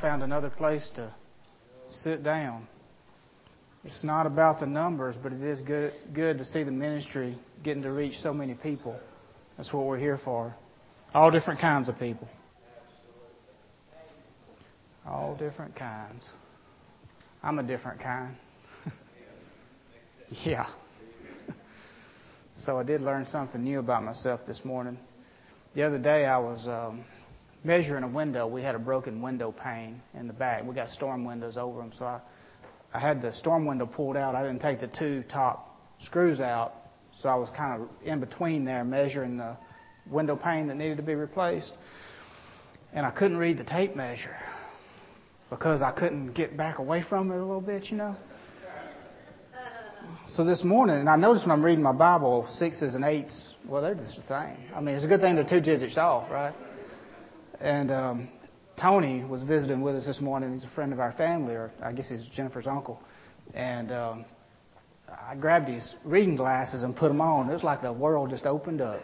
found another place to sit down. It's not about the numbers, but it is good to see the ministry getting to reach so many people. That's what we're here for. All different kinds of people. All different kinds. I'm a different kind. Yeah. So I did learn something new about myself this morning. The other day I was measuring a window. We had a broken window pane in the back. We got storm windows over them, so I had the storm window pulled out. I didn't take the two top screws out, so I was kind of in between there measuring the window pane that needed to be replaced. And I couldn't read the tape measure because I couldn't get back away from it a little bit, you know. So this morning, and I noticed when I'm reading my Bible, 6s and 8s, well, they're just the same. I mean, it's a good thing they're 2 digits off, right? And Tony was visiting with us this morning. He's a friend of our family, or I guess he's Jennifer's uncle. And I grabbed his reading glasses and put them on. It was like the world just opened up.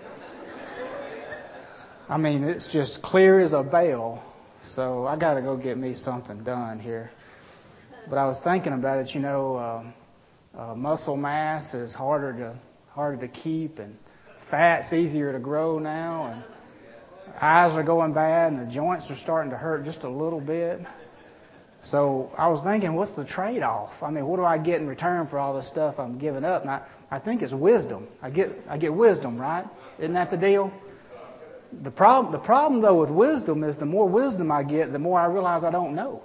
I mean, it's just clear as a bell. So I got to go get me something done here. But I was thinking about it, you know, muscle mass is harder to keep, and fat's easier to grow now, and eyes are going bad, and the joints are starting to hurt just a little bit. So I was thinking, what's the trade-off? I mean, what do I get in return for all this stuff I'm giving up? And I think it's wisdom. I get wisdom, right? Isn't that the deal? The problem though with wisdom is the more wisdom I get, the more I realize I don't know.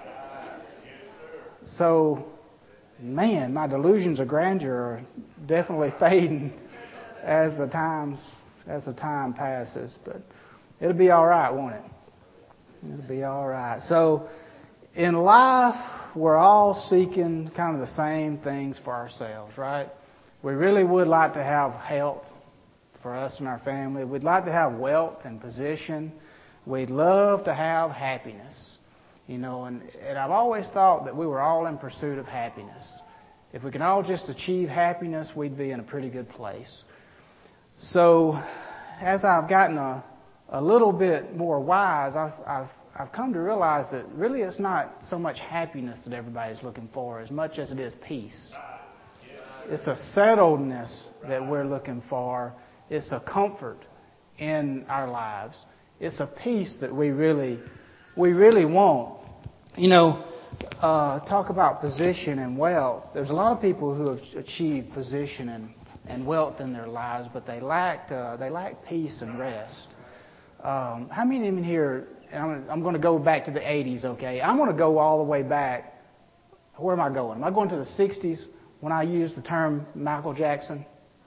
So, man, my delusions of grandeur are definitely fading as the time passes. But it'll be all right, won't it? It'll be all right. So, in life, we're all seeking kind of the same things for ourselves, right? We really would like to have health for us and our family. We'd like to have wealth and position. We'd love to have happiness. You know, and I've always thought that we were all in pursuit of happiness. If we can all just achieve happiness, we'd be in a pretty good place. So, as I've gotten a little bit more wise, I've come to realize that really it's not so much happiness that everybody's looking for as much as it is peace. It's a settledness that we're looking for. It's a comfort in our lives. It's a peace that we really want. You know, talk about position and wealth. There's a lot of people who have achieved position and wealth in their lives, but they lack peace and rest. How many of you here? And I'm going to go back to the 80s, okay? I'm going to go all the way back. Where am I going? Am I going to the 60s when I used the term Michael Jackson?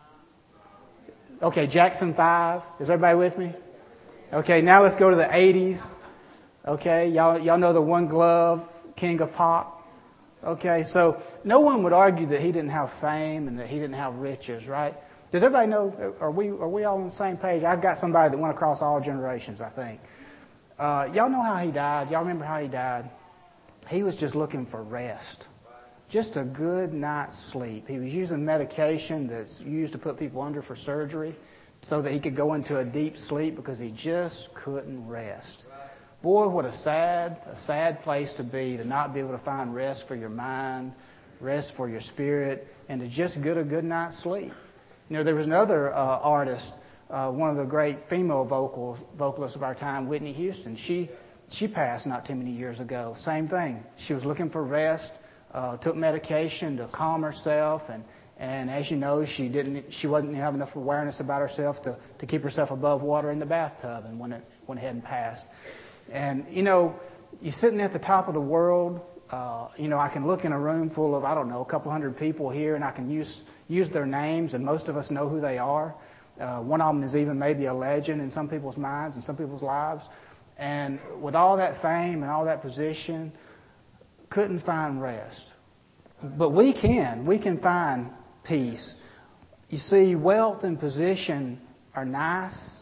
Okay, Jackson 5. Is everybody with me? Okay, now let's go to the 80s. Okay, y'all know the One Glove King of Pop. Okay, so no one would argue that he didn't have fame and that he didn't have riches, right? Does everybody know? Are we all on the same page? I've got somebody that went across all generations, I think. Y'all know how he died? Y'all remember how he died? He was just looking for rest. Just a good night's sleep. He was using medication that's used to put people under for surgery so that he could go into a deep sleep because he just couldn't rest. Boy, what a sad place to be, to not be able to find rest for your mind, rest for your spirit, and to just get a good night's sleep. You know, there was another artist, one of the great female vocalists of our time, Whitney Houston. She passed not too many years ago. Same thing. She was looking for rest, took medication to calm herself, and as you know, she wasn't having enough awareness about herself to keep herself above water in the bathtub, and went ahead and passed. And you know, you're sitting at the top of the world. You know, I can look in a room full of, I don't know, a couple hundred people here, and I can use their names, and most of us know who they are. One of them is even maybe a legend in some people's minds and some people's lives. And with all that fame and all that position, couldn't find rest. But we can find peace. You see, wealth and position are nice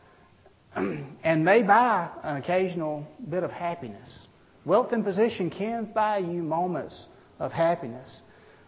and may buy an occasional bit of happiness. Wealth and position can buy you moments of happiness.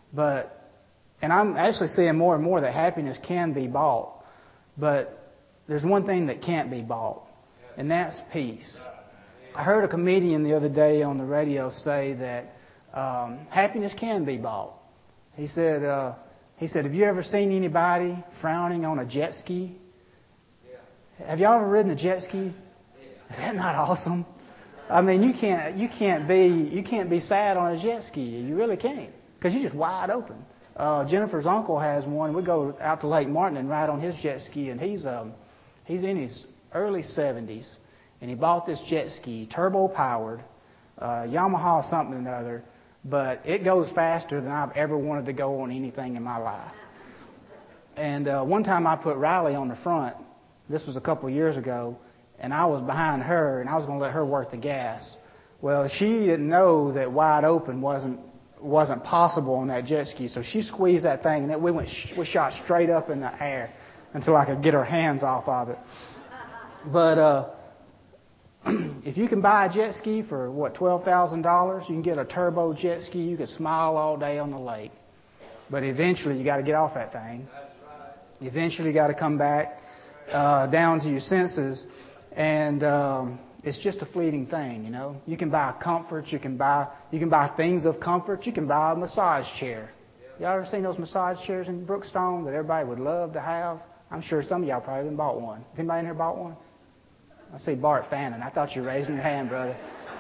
And I'm actually seeing more and more that happiness can be bought. But there's one thing that can't be bought, and that's peace. I heard a comedian the other day on the radio say that happiness can be bought. He said, have you ever seen anybody frowning on a jet ski? Have y'all ever ridden a jet ski? Is that not awesome? I mean, you can't be sad on a jet ski. You really can't, because you're just wide open. Jennifer's uncle has one. We go out to Lake Martin and ride on his jet ski, and he's in his early 70s, and he bought this jet ski, turbo powered, Yamaha something or another, but it goes faster than I've ever wanted to go on anything in my life. And one time I put Riley on the front. This was a couple of years ago, and I was behind her, and I was going to let her work the gas. Well, she didn't know that wide open wasn't possible on that jet ski, so she squeezed that thing, and we shot straight up in the air until I could get her hands off of it. But if you can buy a jet ski for, $12,000, you can get a turbo jet ski. You can smile all day on the lake. But eventually you got to get off that thing. Eventually you got to come back down to your senses. And it's just a fleeting thing, you know. You can buy comforts. You can buy things of comfort. You can buy a massage chair. Y'all ever seen those massage chairs in Brookstone that everybody would love to have? I'm sure some of y'all probably haven't bought one. Has anybody in here bought one? I see Bart Fannin. I thought you were raising your hand, brother.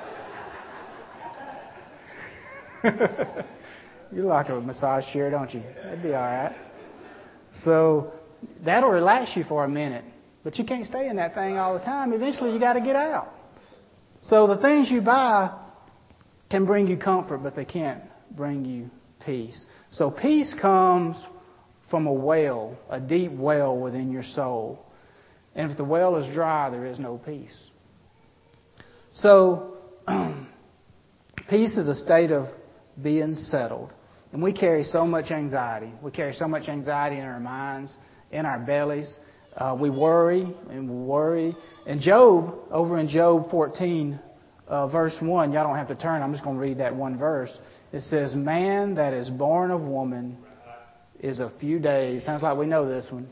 You like a massage chair, don't you? That'd be all right. So that'll relax you for a minute. But you can't stay in that thing all the time. Eventually you got to get out. So the things you buy can bring you comfort, but they can't bring you peace. So peace comes from a well, a deep well within your soul. And if the well is dry, there is no peace. So, peace is a state of being settled. And we carry so much anxiety. We carry so much anxiety in our minds, in our bellies. We worry and we worry. And Job, over in Job 14, verse 1, y'all don't have to turn. I'm just going to read that one verse. It says, man that is born of woman is a few days. Sounds like we know this one.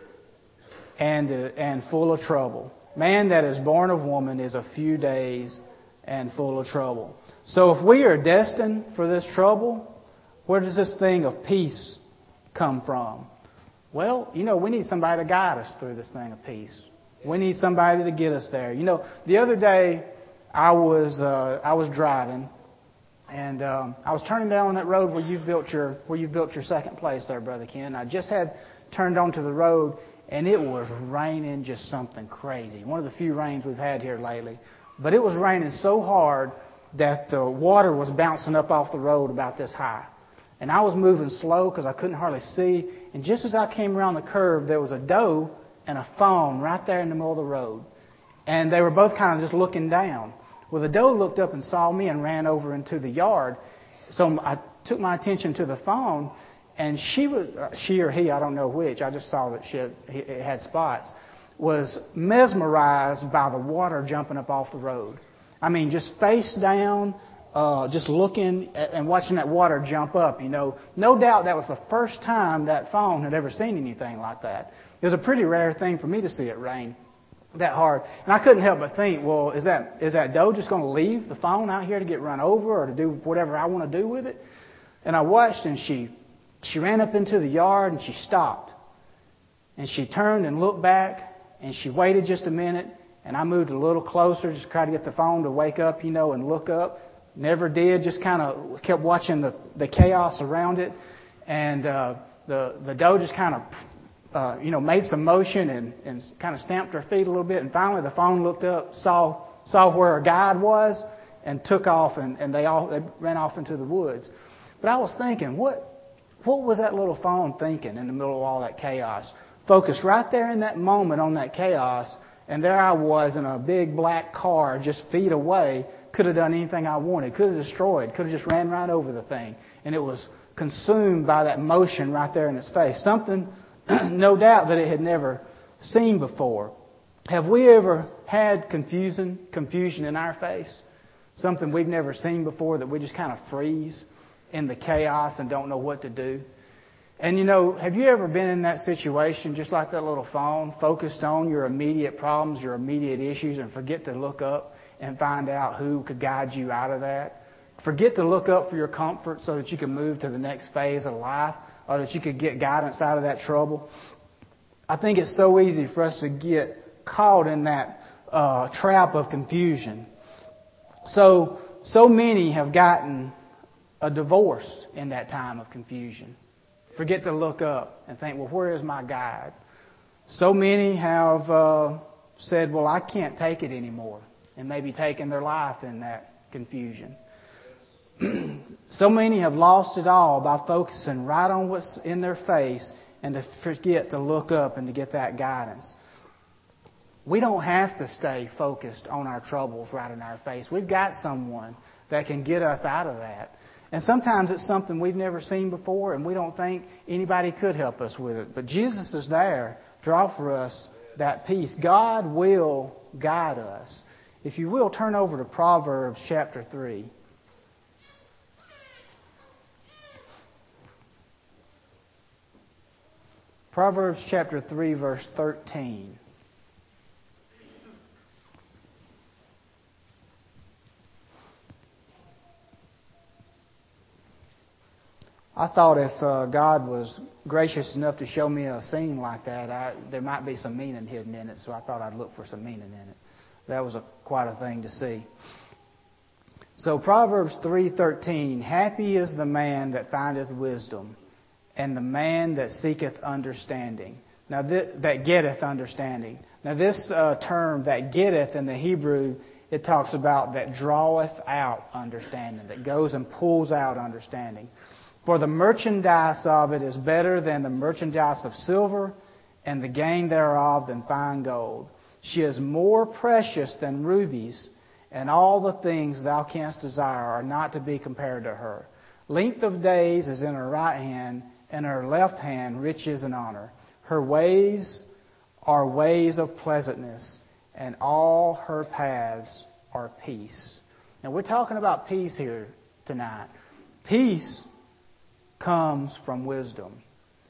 And full of trouble. Man that is born of woman is a few days and full of trouble. So if we are destined for this trouble, where does this thing of peace come from? Well, we need somebody to guide us through this thing of peace. We need somebody to get us there. The other day I was driving, and I was turning down on that road where you've built your second place there, Brother Ken. I just had turned onto the road, and it was raining just something crazy. One of the few rains we've had here lately. But it was raining so hard that the water was bouncing up off the road about this high. And I was moving slow because I couldn't hardly see. And just as I came around the curve, there was a doe and a fawn right there in the middle of the road. And they were both kind of just looking down. Well, the doe looked up and saw me and ran over into the yard. So I took my attention to the fawn. And she or he, I don't know which, I just saw that it had spots, was mesmerized by the water jumping up off the road. I mean, just face down, just looking and watching that water jump up, No doubt that was the first time that fawn had ever seen anything like that. It was a pretty rare thing for me to see it rain that hard. And I couldn't help but think, well, is that doe just going to leave the fawn out here to get run over or to do whatever I want to do with it? And I watched, and she ran up into the yard, and she stopped. And she turned and looked back, and she waited just a minute, and I moved a little closer, just try to get the fawn to wake up, and look up. Never did, just kind of kept watching the chaos around it. And the doe just kind of, made some motion and kind of stamped her feet a little bit. And finally the fawn looked up, saw where her guide was, and took off, and they ran off into the woods. But I was thinking, what was that little fawn thinking in the middle of all that chaos? Focused right there in that moment on that chaos, and there I was in a big black car just feet away. Could have done anything I wanted. Could have destroyed. Could have just ran right over the thing. And it was consumed by that motion right there in its face. Something, no doubt, that it had never seen before. Have we ever had confusion in our face? Something we've never seen before that we just kind of freeze in the chaos and don't know what to do. And have you ever been in that situation just like that little fawn, focused on your immediate problems, your immediate issues, and forget to look up and find out who could guide you out of that. Forget to look up for your comfort so that you can move to the next phase of life or that you could get guidance out of that trouble. I think it's so easy for us to get caught in that trap of confusion. So many have gotten a divorce in that time of confusion. Forget to look up and think, well, where is my guide? So many have said, well, I can't take it anymore, and maybe taken their life in that confusion. So many have lost it all by focusing right on what's in their face and to forget to look up and to get that guidance. We don't have to stay focused on our troubles right in our face. We've got someone that can get us out of that. And sometimes it's something we've never seen before and we don't think anybody could help us with it. But Jesus is there to offer us that peace. God will guide us. If you will, turn over to Proverbs chapter 3. Proverbs chapter 3, verse 13. I thought if God was gracious enough to show me a scene like that, there might be some meaning hidden in it, so I thought I'd look for some meaning in it. That was quite a thing to see. So Proverbs 3:13, happy is the man that findeth wisdom, and the man that seeketh understanding. Now that getteth understanding. Now this term, that getteth, in the Hebrew, it talks about that draweth out understanding, that goes and pulls out understanding. For the merchandise of it is better than the merchandise of silver, and the gain thereof than fine gold. She is more precious than rubies, and all the things thou canst desire are not to be compared to her. Length of days is in her right hand, and her left hand riches and honor. Her ways are ways of pleasantness, and all her paths are peace. Now we're talking about peace here tonight. Peace comes from wisdom.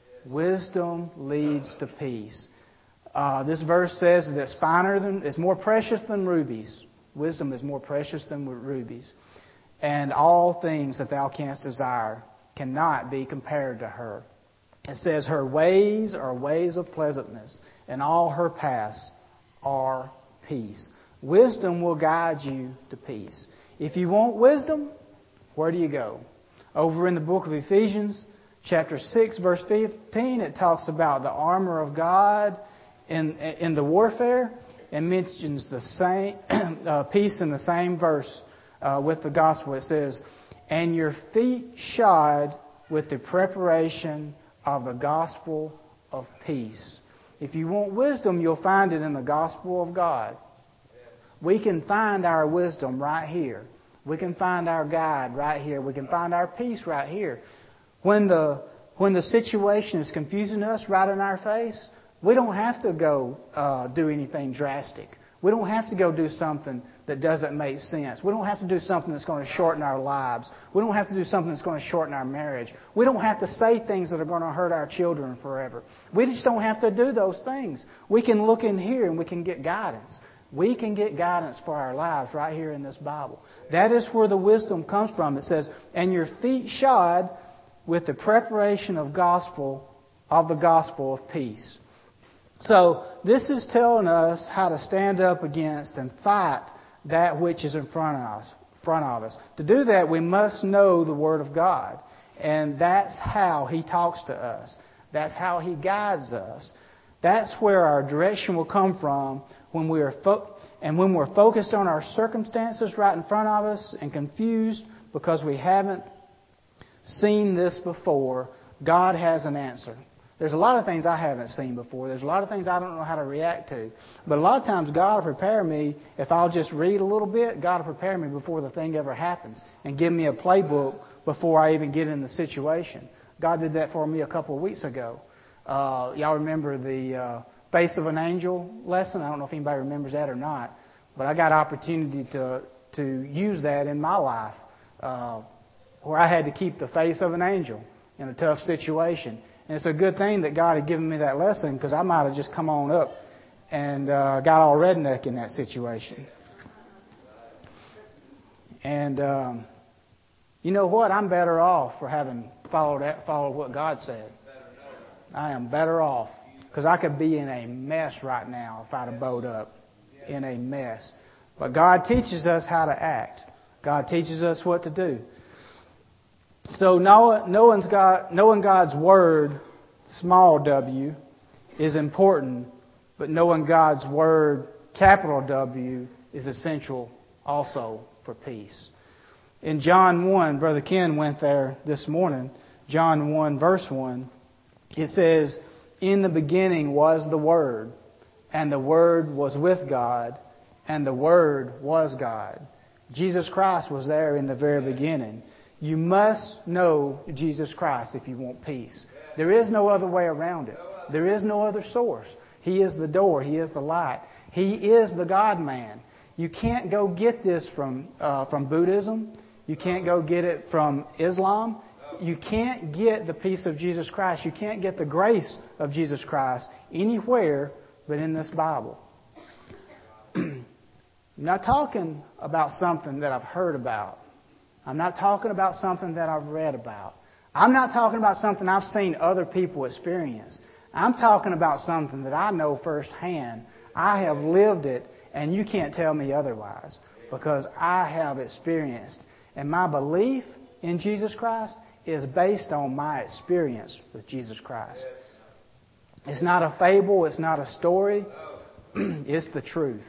Wisdom leads to peace. This verse says that it's more precious than rubies. Wisdom is more precious than rubies. And all things that thou canst desire cannot be compared to her. It says her ways are ways of pleasantness, and all her paths are peace. Wisdom will guide you to peace. If you want wisdom, where do you go? Over in the book of Ephesians, chapter 6, verse 15, it talks about the armor of God in the warfare, and mentions the same peace in the same verse with the gospel. It says, and your feet shod with the preparation of the gospel of peace. If you want wisdom, you'll find it in the gospel of God. We can find our wisdom right here. We can find our guide right here. We can find our peace right here. When the situation is confusing us right in our face, we don't have to go do anything drastic. We don't have to go do something that doesn't make sense. We don't have to do something that's going to shorten our lives. We don't have to do something that's going to shorten our marriage. We don't have to say things that are going to hurt our children forever. We just don't have to do those things. We can look in here and we can get guidance. We can get guidance for our lives right here in this Bible. That is where the wisdom comes from. It says, and your feet shod with the preparation of the gospel of peace. So this is telling us how to stand up against and fight that which is in front of us. To do that, we must know the Word of God. And that's how He talks to us. That's how He guides us. That's where our direction will come from when we are when we're focused on our circumstances right in front of us and confused because we haven't seen this before. God has an answer. There's a lot of things I haven't seen before. There's a lot of things I don't know how to react to. But a lot of times God will prepare me, if I'll just read a little bit, God will prepare me before the thing ever happens and give me a playbook before I even get in the situation. God did that for me a couple of weeks ago. Y'all remember the Face of an Angel lesson? I don't know if anybody remembers that or not. But I got opportunity to use that in my life where I had to keep the face of an angel in a tough situation. And it's a good thing that God had given me that lesson because I might have just come on up and got all redneck in that situation. And you know what? I'm better off for having followed what God said. I am better off because I could be in a mess right now if I'd have bowed up in a mess. But God teaches us how to act. God teaches us what to do. So knowing God's Word, small w, is important, but knowing God's Word, capital W, is essential also for peace. In John 1, Brother Ken went there this morning, John 1 verse 1, it says, "In the beginning was the Word, and the Word was with God, and the Word was God." Jesus Christ was there in the very beginning. You must know Jesus Christ if you want peace. There is no other way around it. There is no other source. He is the door. He is the light. He is the God-man. You can't go get this from Buddhism. You can't go get it from Islam. You can't get the peace of Jesus Christ. You can't get the grace of Jesus Christ anywhere but in this Bible. I'm not talking about something that I've heard about. I'm not talking about something that I've read about. I'm not talking about something I've seen other people experience. I'm talking about something that I know firsthand. I have lived it, and you can't tell me otherwise because I have experienced. And my belief in Jesus Christ is based on my experience with Jesus Christ. It's not a fable. It's not a story. It's the truth.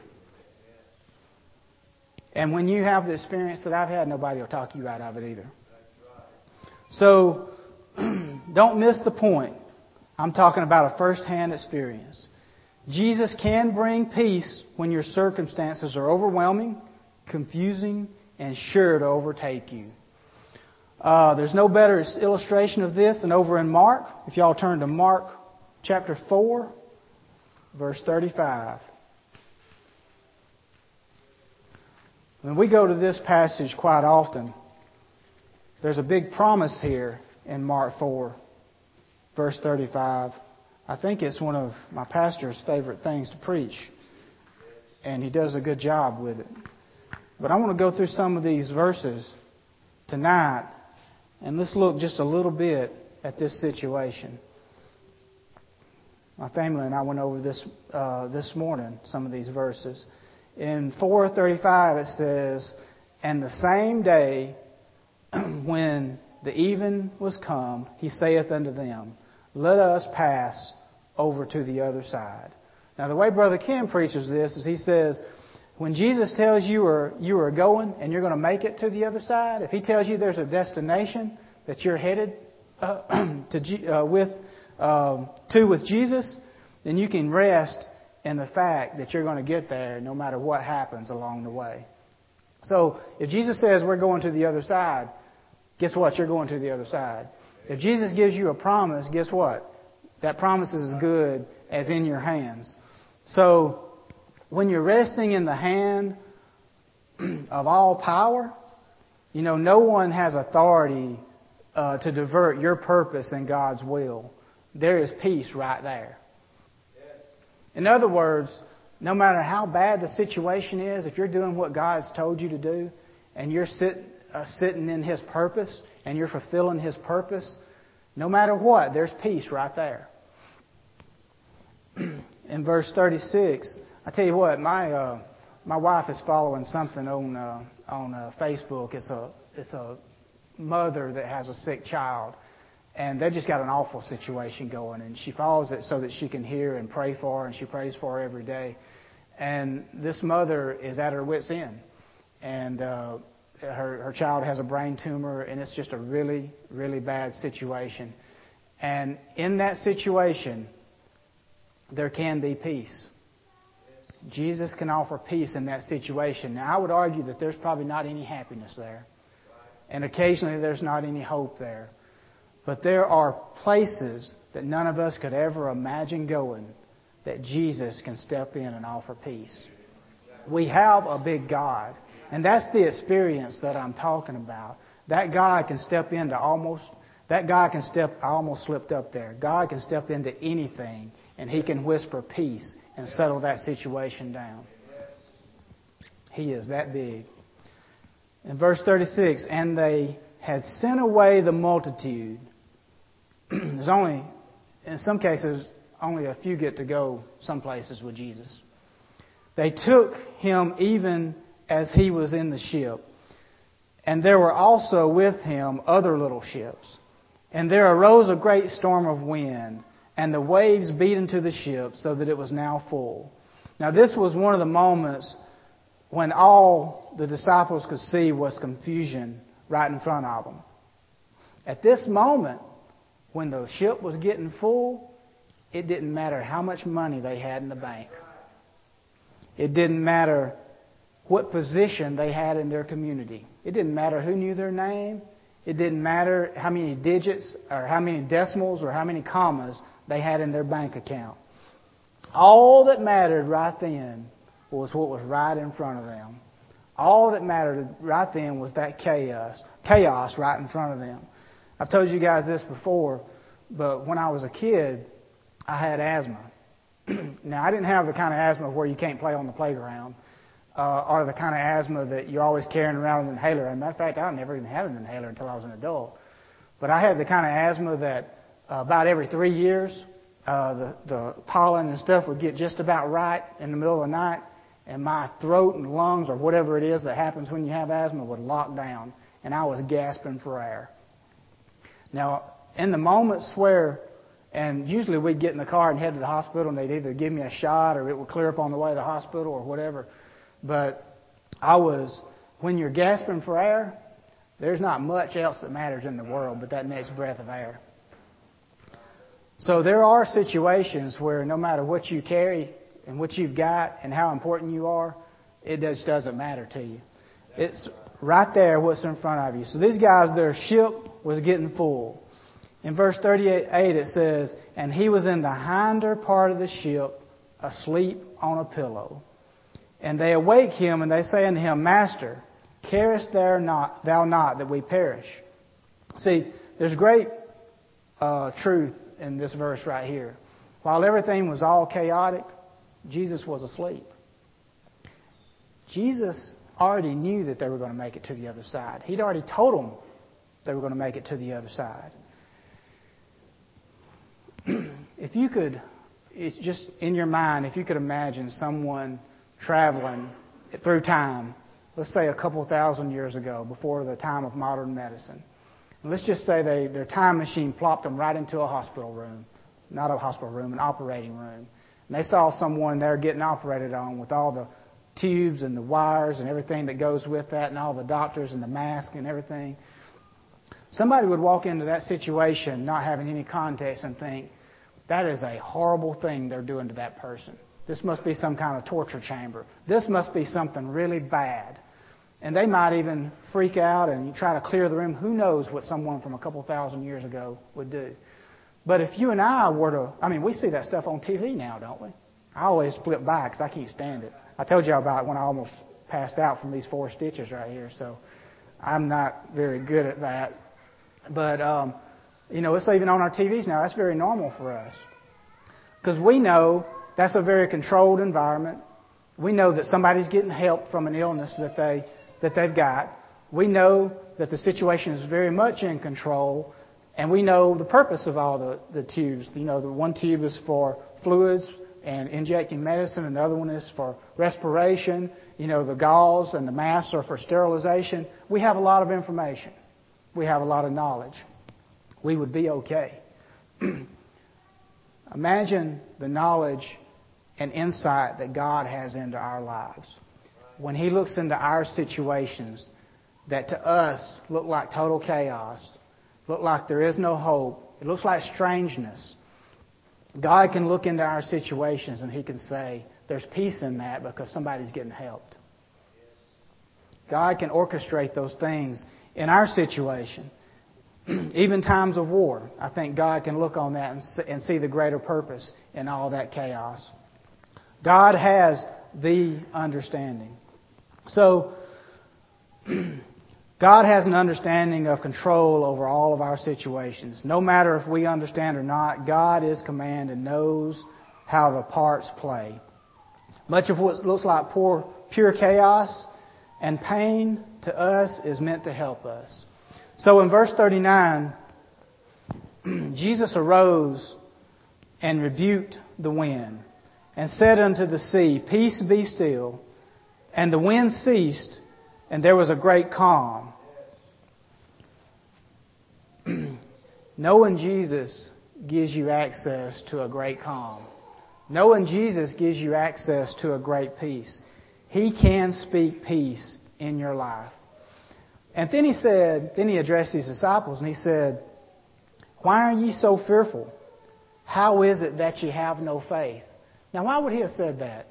And when you have the experience that I've had, nobody will talk you out of it either. So, don't miss the point. I'm talking about a first-hand experience. Jesus can bring peace when your circumstances are overwhelming, confusing, and sure to overtake you. There's no better illustration of this than over in Mark. If y'all turn to Mark chapter 4, verse 35. When we go to this passage quite often, there's a big promise here in Mark 4, verse 35. I think it's one of my pastor's favorite things to preach, and he does a good job with it. But I want to go through some of these verses tonight, and let's look just a little bit at this situation. My family and I went over this morning, some of these verses. In 4:35 it says, "And the same day when the even was come, he saith unto them, Let us pass over to the other side." Now the way Brother Ken preaches this is he says, when Jesus tells you are going and you're going to make it to the other side, if He tells you there's a destination that you're headed with Jesus, then you can rest in the fact that you're going to get there no matter what happens along the way. So if Jesus says we're going to the other side, guess what? You're going to the other side. If Jesus gives you a promise, guess what? That promise is as good as in your hands. So when you're resting in the hand of all power, no one has authority to divert your purpose in God's will. There is peace right there. In other words, no matter how bad the situation is, if you're doing what God's told you to do and you're sitting in His purpose and you're fulfilling His purpose, no matter what, there's peace right there. In verse 36, I tell you what, my wife is following something on Facebook. It's a mother that has a sick child. And they've just got an awful situation going. And she follows it so that she can hear and pray for her. And she prays for her every day. And this mother is at her wit's end. And her child has a brain tumor. And it's just a really, really bad situation. And in that situation, there can be peace. Jesus can offer peace in that situation. Now, I would argue that there's probably not any happiness there. And occasionally there's not any hope there. But there are places that none of us could ever imagine going that Jesus can step in and offer peace. We have a big God. And that's the experience that I'm talking about. That God can step into I almost slipped up there. God can step into anything and He can whisper peace and settle that situation down. He is that big. In verse 36, and they had sent away the multitude. There's only, in some cases, only a few get to go some places with Jesus. They took him even as he was in the ship. And there were also with him other little ships. And there arose a great storm of wind, and the waves beat into the ship so that it was now full. Now this was one of the moments when all the disciples could see was confusion right in front of them. At this moment, when the ship was getting full, it didn't matter how much money they had in the bank. It didn't matter what position they had in their community. It didn't matter who knew their name. It didn't matter how many digits or how many decimals or how many commas they had in their bank account. All that mattered right then was what was right in front of them. All that mattered right then was that chaos right in front of them. I've told you guys this before, but when I was a kid, I had asthma. Now, I didn't have the kind of asthma where you can't play on the playground, or the kind of asthma that you're always carrying around an inhaler. As a matter of fact, I never even had an inhaler until I was an adult. But I had the kind of asthma that about every 3 years, the pollen and stuff would get just about right in the middle of the night, and my throat and lungs, or whatever it is that happens when you have asthma, would lock down, and I was gasping for air. Now, in the moments where, and usually we'd get in the car and head to the hospital, and they'd either give me a shot or it would clear up on the way to the hospital or whatever. But when you're gasping for air, there's not much else that matters in the world but that next breath of air. So there are situations where no matter what you carry and what you've got and how important you are, it just doesn't matter to you. It's right there what's in front of you. So these guys, their ship was getting full. In verse 38 it says, and he was in the hinder part of the ship, asleep on a pillow. And they awake him, and they say unto him, Master, carest thou not that we perish? See, there's great truth in this verse right here. While everything was all chaotic, Jesus was asleep. Jesus already knew that they were going to make it to the other side. He'd already told them they were going to make it to the other side. If you could, it's just in your mind, if you could imagine someone traveling through time, let's say a couple thousand years ago, before the time of modern medicine. And let's just say their time machine plopped them right into a hospital room. Not a hospital room, an operating room. And they saw someone there getting operated on with all the tubes and the wires and everything that goes with that, and all the doctors and the mask and everything. Somebody would walk into that situation not having any context and think, that is a horrible thing they're doing to that person. This must be some kind of torture chamber. This must be something really bad. And they might even freak out and try to clear the room. Who knows what someone from a couple thousand years ago would do. But if you and I were to, we see that stuff on TV now, don't we? I always flip by because I can't stand it. I told you about when I almost passed out from these 4 stitches right here. So I'm not very good at that. But, it's even on our TVs now. That's very normal for us. Because we know that's a very controlled environment. We know that somebody's getting help from an illness that they've got. We know that the situation is very much in control. And we know the purpose of all the tubes. The one tube is for fluids and injecting medicine, and the other one is for respiration. The gauze and the masks are for sterilization. We have a lot of information. We have a lot of knowledge. We would be okay. Imagine the knowledge and insight that God has into our lives. When He looks into our situations that to us look like total chaos, look like there is no hope, it looks like strangeness, God can look into our situations and He can say, there's peace in that because somebody's getting helped. God can orchestrate those things in our situation. Even times of war, I think God can look on that and see the greater purpose in all that chaos. God has the understanding. So, God has an understanding of control over all of our situations. No matter if we understand or not, God is command and knows how the parts play. Much of what looks like pure chaos and pain to us is meant to help us. So in verse 39, Jesus arose and rebuked the wind and said unto the sea, Peace, be still. And the wind ceased, and there was a great calm. Knowing Jesus gives you access to a great calm. Knowing Jesus gives you access to a great peace. He can speak peace in your life. And then he addressed his disciples and he said, Why are ye so fearful? How is it that ye have no faith? Now, why would he have said that?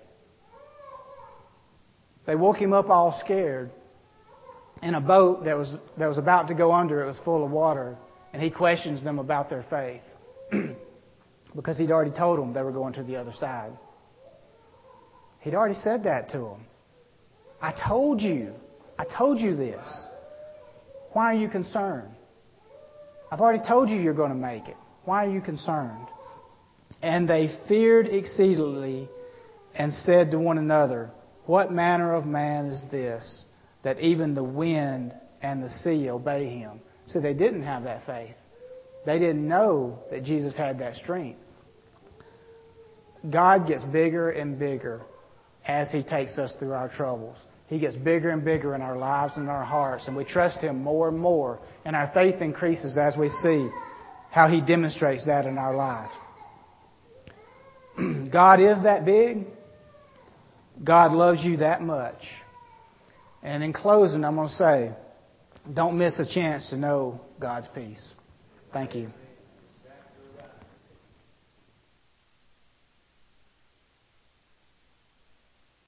They woke him up all scared in a boat that was about to go under. It was full of water. And he questions them about their faith because he'd already told them they were going to the other side. He'd already said that to them. I told you this. Why are you concerned? I've already told you you're going to make it. Why are you concerned? And they feared exceedingly and said to one another, What manner of man is this, that even the wind and the sea obey him? So they didn't have that faith. They didn't know that Jesus had that strength. God gets bigger and bigger as He takes us through our troubles. He gets bigger and bigger in our lives and our hearts, and we trust Him more and more, and our faith increases as we see how He demonstrates that in our lives. God is that big. God loves you that much. And in closing, I'm going to say, don't miss a chance to know God's peace. Thank you.